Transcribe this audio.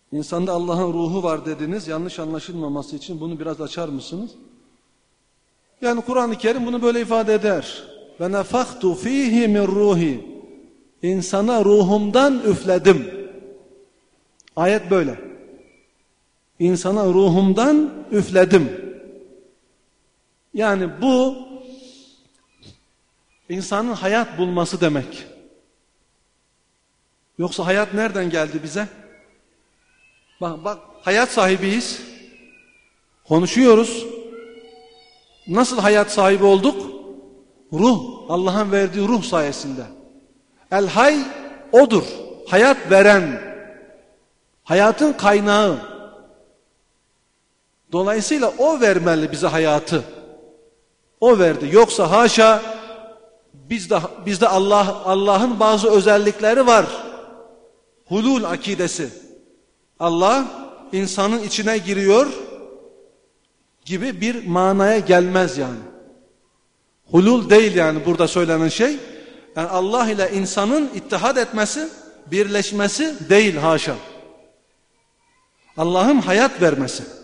İnsanda Allah'ın ruhu var dediniz. Yanlış anlaşılmaması için bunu biraz açar mısınız? Yani Kur'an-ı Kerim bunu böyle ifade eder. Ve nefaktu fihi min ruhi. İnsana ruhumdan üfledim. Ayet böyle. İnsana ruhumdan üfledim. Yani bu insanın hayat bulması demek. Yoksa hayat nereden geldi bize? Bak hayat sahibiyiz. Konuşuyoruz. Nasıl hayat sahibi olduk? Ruh, Allah'ın verdiği ruh sayesinde. El hay odur. Hayat veren. Hayatın kaynağı. Dolayısıyla o vermeli bize hayatı. O verdi. Yoksa haşa bizde Allah'ın bazı özellikleri var. Hulul akidesi. Allah insanın içine giriyor gibi bir manaya gelmez yani. Hulul değil yani burada söylenen şey. Yani Allah ile insanın ittihad etmesi, birleşmesi değil haşa. Allah'ın hayat vermesi.